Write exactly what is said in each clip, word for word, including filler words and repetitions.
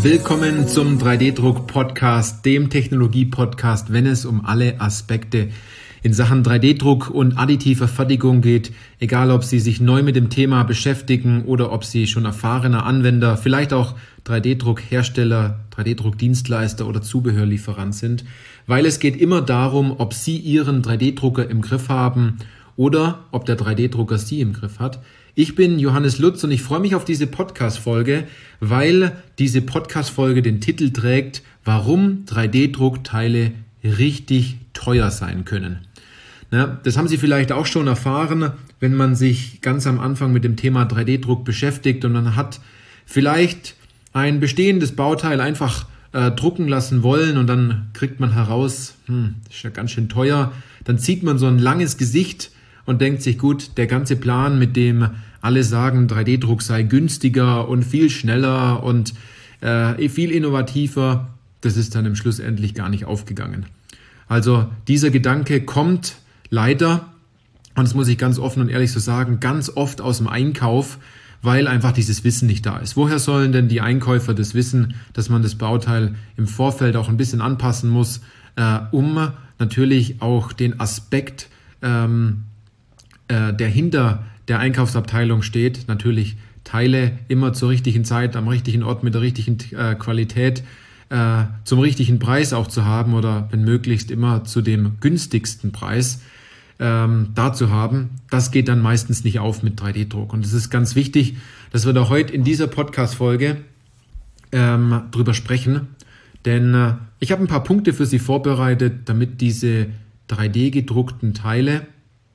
Willkommen zum drei D-Druck-Podcast, dem Technologie-Podcast, wenn es um alle Aspekte in Sachen drei D-Druck und additiver Fertigung geht. Egal, ob Sie sich neu mit dem Thema beschäftigen oder ob Sie schon erfahrener Anwender, vielleicht auch drei D-Druck-Hersteller, drei D-Druck-Dienstleister oder Zubehörlieferant sind. Weil es geht immer darum, ob Sie Ihren drei D-Drucker im Griff haben oder ob der drei D-Drucker Sie im Griff hat. Ich bin Johannes Lutz und ich freue mich auf diese Podcast-Folge, weil diese Podcast-Folge den Titel trägt, warum drei D-Druckteile richtig teuer sein können. Na, das haben Sie vielleicht auch schon erfahren, wenn man sich ganz am Anfang mit dem Thema drei D-Druck beschäftigt und man hat vielleicht ein bestehendes Bauteil einfach äh, drucken lassen wollen und dann kriegt man heraus, hm, ist ja ganz schön teuer. Dann zieht man so ein langes Gesicht und denkt sich, gut, der ganze Plan, mit dem alle sagen, drei D-Druck sei günstiger und viel schneller und äh, viel innovativer, das ist dann im Schluss endlich gar nicht aufgegangen. Also dieser Gedanke kommt leider, und das muss ich ganz offen und ehrlich so sagen, ganz oft aus dem Einkauf, weil einfach dieses Wissen nicht da ist. Woher sollen denn die Einkäufer das wissen, dass man das Bauteil im Vorfeld auch ein bisschen anpassen muss, äh, um natürlich auch den Aspekt ähm, der hinter der Einkaufsabteilung steht, natürlich Teile immer zur richtigen Zeit, am richtigen Ort, mit der richtigen äh, Qualität, äh, zum richtigen Preis auch zu haben oder wenn möglichst immer zu dem günstigsten Preis ähm, da zu haben. Das geht dann meistens nicht auf mit drei D-Druck. Und es ist ganz wichtig, dass wir da heute in dieser Podcast-Folge ähm, drüber sprechen, denn äh, ich habe ein paar Punkte für Sie vorbereitet, damit diese drei D-gedruckten Teile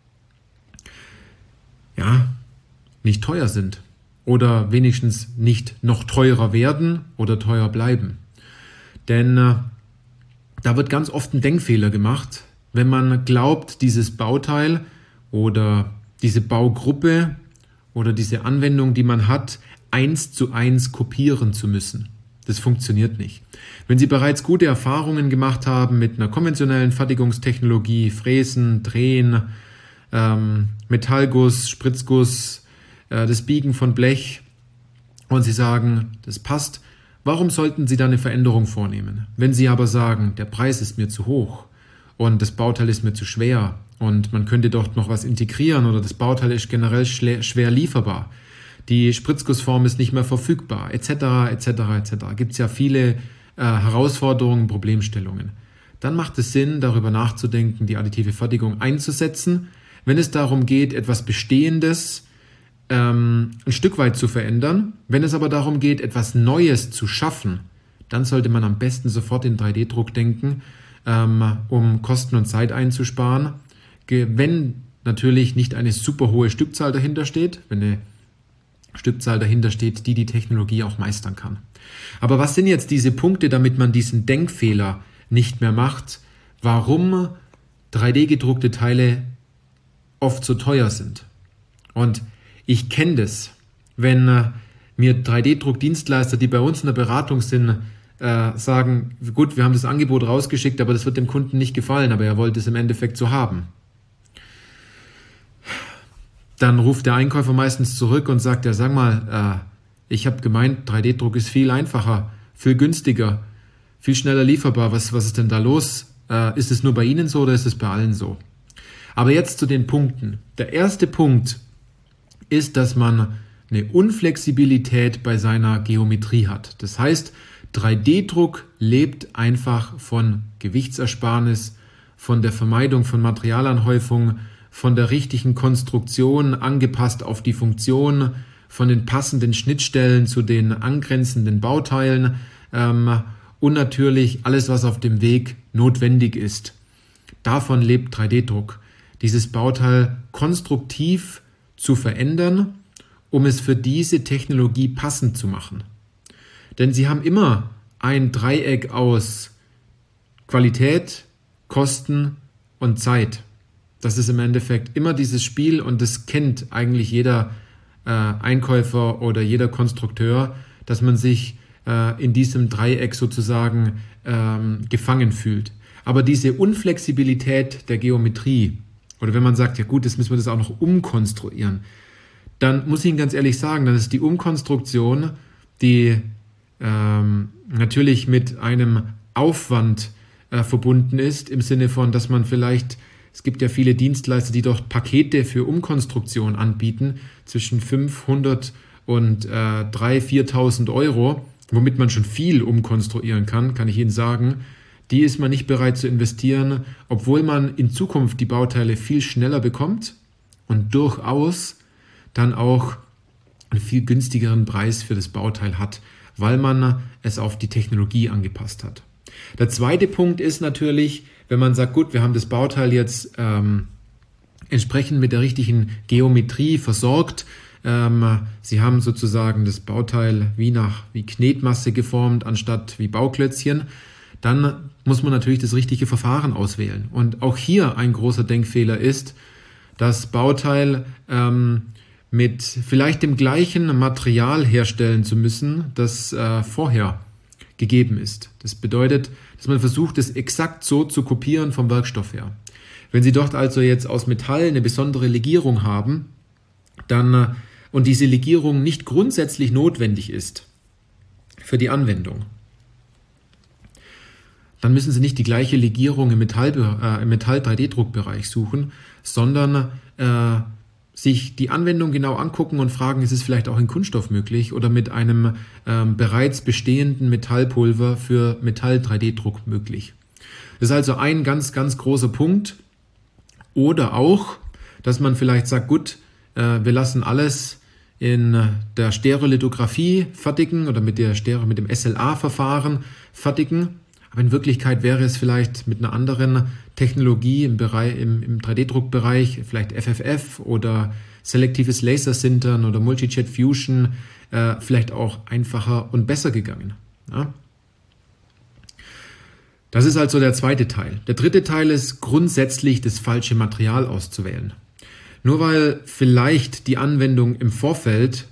ja, nicht teuer sind oder wenigstens nicht noch teurer werden oder teuer bleiben. Denn äh, da wird ganz oft ein Denkfehler gemacht, wenn man glaubt, dieses Bauteil oder diese Baugruppe oder diese Anwendung, die man hat, eins zu eins kopieren zu müssen. Das funktioniert nicht. Wenn Sie bereits gute Erfahrungen gemacht haben mit einer konventionellen Fertigungstechnologie, Fräsen, Drehen, Ähm, Metallguss, Spritzguss, äh, das Biegen von Blech und Sie sagen, das passt, warum sollten Sie da eine Veränderung vornehmen? Wenn Sie aber sagen, der Preis ist mir zu hoch und das Bauteil ist mir zu schwer und man könnte dort noch was integrieren oder das Bauteil ist generell schwer lieferbar, die Spritzgussform ist nicht mehr verfügbar, et cetera et cetera et cetera. Gibt es ja viele äh, Herausforderungen, Problemstellungen. Dann macht es Sinn, darüber nachzudenken, die additive Fertigung einzusetzen, wenn es darum geht, etwas Bestehendes ähm, ein Stück weit zu verändern. Wenn es aber darum geht, etwas Neues zu schaffen, dann sollte man am besten sofort in drei D-Druck denken, ähm, um Kosten und Zeit einzusparen. Wenn natürlich nicht eine super hohe Stückzahl dahinter steht, wenn eine Stückzahl dahinter steht, die die Technologie auch meistern kann. Aber was sind jetzt diese Punkte, damit man diesen Denkfehler nicht mehr macht, warum drei D-gedruckte Teile oft so teuer sind? Und ich kenne das, wenn äh, mir drei D-Druck-Dienstleister, die bei uns in der Beratung sind, äh, sagen, gut, wir haben das Angebot rausgeschickt, aber das wird dem Kunden nicht gefallen, aber er wollte es im Endeffekt so haben. Dann ruft der Einkäufer meistens zurück und sagt, ja, sag mal, äh, ich habe gemeint, drei D-Druck ist viel einfacher, viel günstiger, viel schneller lieferbar. Was, was ist denn da los? Äh, ist es nur bei Ihnen so oder ist es bei allen so? Aber jetzt zu den Punkten. Der erste Punkt ist, dass man eine Unflexibilität bei seiner Geometrie hat. Das heißt, drei D-Druck lebt einfach von Gewichtsersparnis, von der Vermeidung von Materialanhäufung, von der richtigen Konstruktion angepasst auf die Funktion, von den passenden Schnittstellen zu den angrenzenden Bauteilen ähm, und natürlich alles, was auf dem Weg notwendig ist. Davon lebt drei D-Druck. Dieses Bauteil konstruktiv zu verändern, um es für diese Technologie passend zu machen. Denn Sie haben immer ein Dreieck aus Qualität, Kosten und Zeit. Das ist im Endeffekt immer dieses Spiel und das kennt eigentlich jeder äh, Einkäufer oder jeder Konstrukteur, dass man sich äh, in diesem Dreieck sozusagen ähm, gefangen fühlt. Aber diese Unflexibilität der Geometrie, oder wenn man sagt, ja gut, jetzt müssen wir das auch noch umkonstruieren, dann muss ich Ihnen ganz ehrlich sagen, dann ist die Umkonstruktion, die ähm, natürlich mit einem Aufwand äh, verbunden ist, im Sinne von, dass man vielleicht, es gibt ja viele Dienstleister, die dort Pakete für Umkonstruktion anbieten, zwischen fünfhundert und äh, dreitausend, viertausend Euro, womit man schon viel umkonstruieren kann, kann ich Ihnen sagen. Die ist man nicht bereit zu investieren, obwohl man in Zukunft die Bauteile viel schneller bekommt und durchaus dann auch einen viel günstigeren Preis für das Bauteil hat, weil man es auf die Technologie angepasst hat. Der zweite Punkt ist natürlich, wenn man sagt, gut, wir haben das Bauteil jetzt ähm, entsprechend mit der richtigen Geometrie versorgt. Ähm, Sie haben sozusagen das Bauteil wie nach wie Knetmasse geformt, anstatt wie Bauklötzchen. Dann muss man natürlich das richtige Verfahren auswählen. Und auch hier ein großer Denkfehler ist, das Bauteil ähm, mit vielleicht dem gleichen Material herstellen zu müssen, das äh, vorher gegeben ist. Das bedeutet, dass man versucht, es exakt so zu kopieren vom Werkstoff her. Wenn Sie dort also jetzt aus Metall eine besondere Legierung haben, dann äh, und diese Legierung nicht grundsätzlich notwendig ist für die Anwendung, dann müssen Sie nicht die gleiche Legierung im Metall, äh, im Metall-drei D Druck-Bereich suchen, sondern äh, sich die Anwendung genau angucken und fragen, ist es vielleicht auch in Kunststoff möglich oder mit einem ähm, bereits bestehenden Metallpulver für Metall-drei D Druck möglich. Das ist also ein ganz, ganz großer Punkt. Oder auch, dass man vielleicht sagt, gut, äh, wir lassen alles in der Stereolithografie fertigen oder mit, der Stereo, mit dem S L A-Verfahren fertigen. Aber in Wirklichkeit wäre es vielleicht mit einer anderen Technologie im, Bereich, im, im drei D Druck-Bereich, vielleicht F F F oder selektives Lasersintern oder Multijet Fusion, äh, vielleicht auch einfacher und besser gegangen. Ja? Das ist also der zweite Teil. Der dritte Teil ist grundsätzlich das falsche Material auszuwählen. Nur weil vielleicht die Anwendung im Vorfeld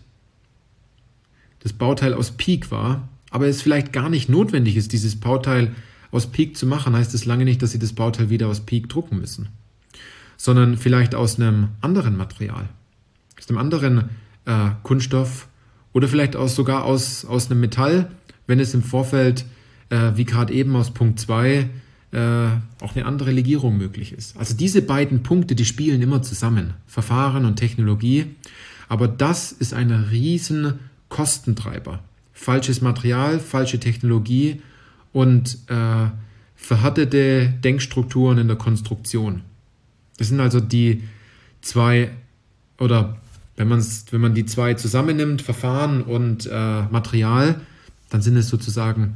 das Bauteil aus Peak war, aber es vielleicht gar nicht notwendig ist, dieses Bauteil aus Peak zu machen, heißt es lange nicht, dass Sie das Bauteil wieder aus Peak drucken müssen, sondern vielleicht aus einem anderen Material, aus einem anderen äh, Kunststoff oder vielleicht auch sogar aus, aus einem Metall, wenn es im Vorfeld, äh, wie gerade eben aus Punkt zwei, äh, auch eine andere Legierung möglich ist. Also diese beiden Punkte, die spielen immer zusammen, Verfahren und Technologie, aber das ist ein riesen Kostentreiber. Falsches Material, falsche Technologie und äh, verhärtete Denkstrukturen in der Konstruktion. Das sind also die zwei, oder wenn, man's, wenn man die zwei zusammennimmt, Verfahren und äh, Material, dann sind es sozusagen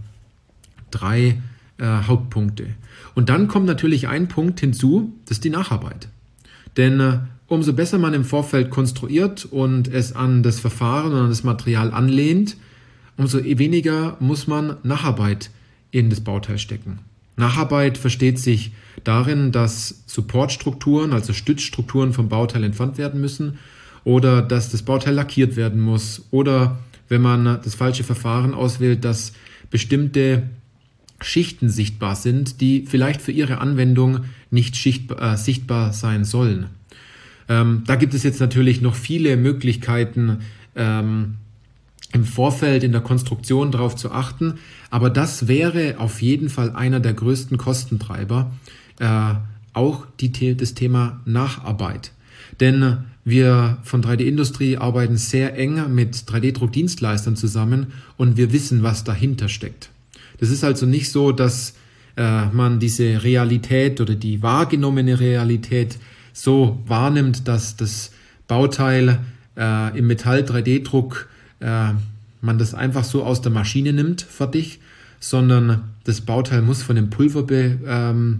drei äh, Hauptpunkte. Und dann kommt natürlich ein Punkt hinzu, das ist die Nacharbeit. Denn äh, umso besser man im Vorfeld konstruiert und es an das Verfahren und an das Material anlehnt, umso weniger muss man Nacharbeit in das Bauteil stecken. Nacharbeit versteht sich darin, dass Supportstrukturen, also Stützstrukturen vom Bauteil entfernt werden müssen oder dass das Bauteil lackiert werden muss oder, wenn man das falsche Verfahren auswählt, dass bestimmte Schichten sichtbar sind, die vielleicht für Ihre Anwendung nicht schichtbar, äh, sichtbar sein sollen. Ähm, da gibt es jetzt natürlich noch viele Möglichkeiten, ähm, im Vorfeld in der Konstruktion darauf zu achten, aber das wäre auf jeden Fall einer der größten Kostentreiber, äh, auch die, das Thema Nacharbeit. Denn wir von drei D Industrie arbeiten sehr eng mit drei D Druckdienstleistern zusammen und wir wissen, was dahinter steckt. Das ist also nicht so, dass äh, man diese Realität oder die wahrgenommene Realität so wahrnimmt, dass das Bauteil äh, im Metall-drei D Druck man das einfach so aus der Maschine nimmt, fertig, sondern das Bauteil muss von dem Pulver be, ähm,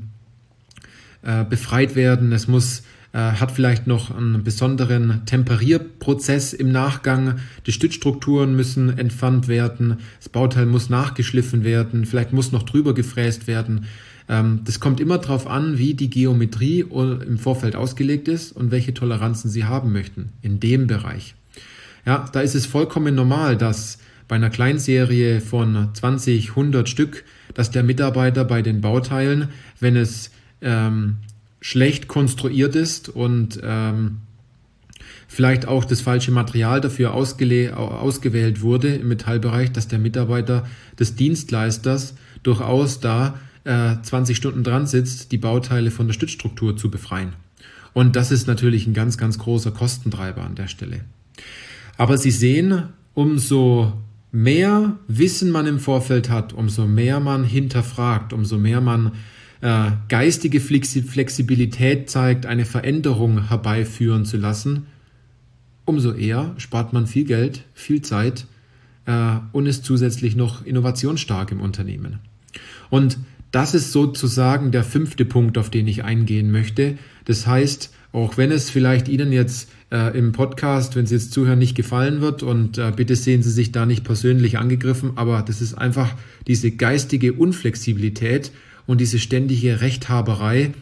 äh, befreit werden. Es muss, äh, hat vielleicht noch einen besonderen Temperierprozess im Nachgang. Die Stützstrukturen müssen entfernt werden. Das Bauteil muss nachgeschliffen werden. Vielleicht muss noch drüber gefräst werden. Ähm, das kommt immer darauf an, wie die Geometrie im Vorfeld ausgelegt ist und welche Toleranzen Sie haben möchten in dem Bereich. Ja, da ist es vollkommen normal, dass bei einer Kleinserie von zwanzig, hundert Stück, dass der Mitarbeiter bei den Bauteilen, wenn es ähm, schlecht konstruiert ist und ähm, vielleicht auch das falsche Material dafür ausgele- ausgewählt wurde im Metallbereich, dass der Mitarbeiter des Dienstleisters durchaus da äh, zwanzig Stunden dran sitzt, die Bauteile von der Stützstruktur zu befreien. Und das ist natürlich ein ganz, ganz großer Kostentreiber an der Stelle. Aber Sie sehen, umso mehr Wissen man im Vorfeld hat, umso mehr man hinterfragt, umso mehr man äh, geistige Flexibilität zeigt, eine Veränderung herbeiführen zu lassen, umso eher spart man viel Geld, viel Zeit äh, und ist zusätzlich noch innovationsstark im Unternehmen. Und das ist sozusagen der fünfte Punkt, auf den ich eingehen möchte. Das heißt, auch wenn es vielleicht Ihnen jetzt äh, im Podcast, wenn Sie jetzt zuhören, nicht gefallen wird und äh, bitte sehen Sie sich da nicht persönlich angegriffen, aber das ist einfach diese geistige Unflexibilität und diese ständige Rechthaberei,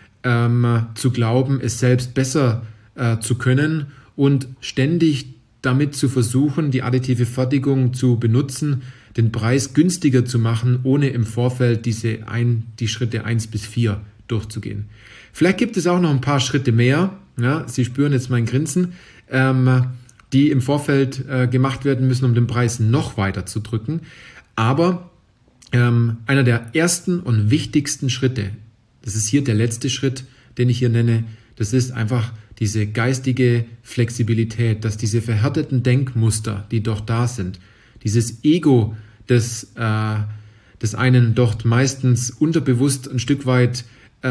ähm, zu glauben, es selbst besser äh, zu können und ständig damit zu versuchen, die additive Fertigung zu benutzen, den Preis günstiger zu machen, ohne im Vorfeld diese ein, die Schritte eins bis vier durchzugehen. Vielleicht gibt es auch noch ein paar Schritte mehr, ja, Sie spüren jetzt mein Grinsen, ähm, die im Vorfeld äh, gemacht werden müssen, um den Preis noch weiter zu drücken. Aber ähm, einer der ersten und wichtigsten Schritte, das ist hier der letzte Schritt, den ich hier nenne, das ist einfach diese geistige Flexibilität, dass diese verhärteten Denkmuster, die doch da sind, dieses Ego, das, äh, das einen dort meistens unterbewusst ein Stück weit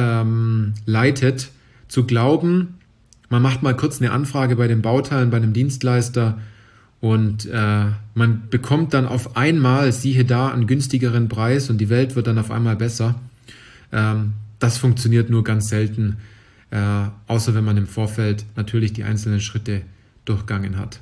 ähm, leitet, zu glauben, man macht mal kurz eine Anfrage bei den Bauteilen, bei einem Dienstleister und äh, man bekommt dann auf einmal, siehe da, einen günstigeren Preis und die Welt wird dann auf einmal besser. Ähm, das funktioniert nur ganz selten, äh, außer wenn man im Vorfeld natürlich die einzelnen Schritte durchgangen hat.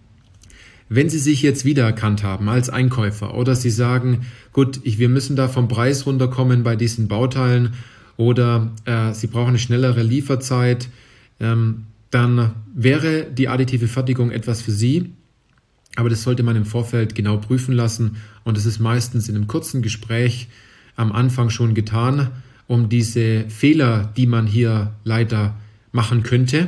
Wenn Sie sich jetzt wiedererkannt haben als Einkäufer oder Sie sagen, gut, ich, wir müssen da vom Preis runterkommen bei diesen Bauteilen oder äh, Sie brauchen eine schnellere Lieferzeit, ähm, dann wäre die additive Fertigung etwas für Sie. Aber das sollte man im Vorfeld genau prüfen lassen und es ist meistens in einem kurzen Gespräch am Anfang schon getan, um diese Fehler, die man hier leider machen könnte.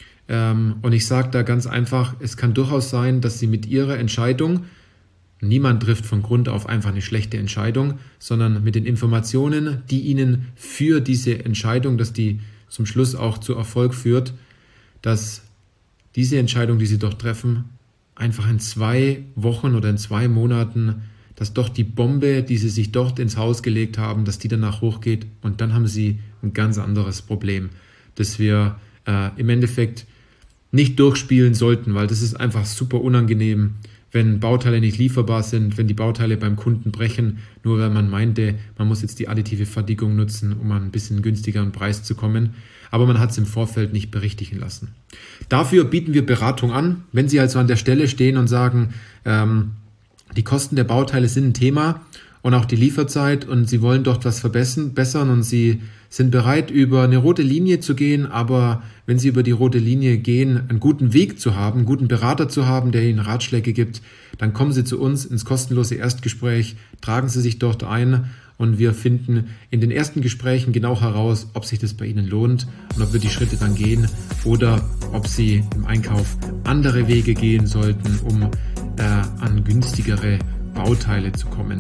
Und ich sage da ganz einfach, es kann durchaus sein, dass Sie mit Ihrer Entscheidung, niemand trifft von Grund auf einfach eine schlechte Entscheidung, sondern mit den Informationen, die Ihnen für diese Entscheidung, dass die zum Schluss auch zu Erfolg führt, dass diese Entscheidung, die Sie doch treffen, einfach in zwei Wochen oder in zwei Monaten, dass doch die Bombe, die Sie sich dort ins Haus gelegt haben, dass die danach hochgeht und dann haben Sie ein ganz anderes Problem, das wir äh, im Endeffekt nicht durchspielen sollten, weil das ist einfach super unangenehm, wenn Bauteile nicht lieferbar sind, wenn die Bauteile beim Kunden brechen, nur weil man meinte, man muss jetzt die additive Fertigung nutzen, um an einen bisschen günstigeren Preis zu kommen. Aber man hat es im Vorfeld nicht berichtigen lassen. Dafür bieten wir Beratung an. Wenn Sie also an der Stelle stehen und sagen, ähm, die Kosten der Bauteile sind ein Thema und auch die Lieferzeit und Sie wollen dort was verbessern und Sie sind bereit, über eine rote Linie zu gehen, aber wenn Sie über die rote Linie gehen, einen guten Weg zu haben, einen guten Berater zu haben, der Ihnen Ratschläge gibt, dann kommen Sie zu uns ins kostenlose Erstgespräch, tragen Sie sich dort ein und wir finden in den ersten Gesprächen genau heraus, ob sich das bei Ihnen lohnt und ob wir die Schritte dann gehen oder ob Sie im Einkauf andere Wege gehen sollten, um äh, an günstigere Bauteile zu kommen.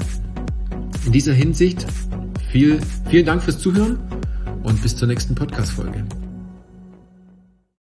In dieser Hinsicht viel, vielen Dank fürs Zuhören und bis zur nächsten Podcast-Folge.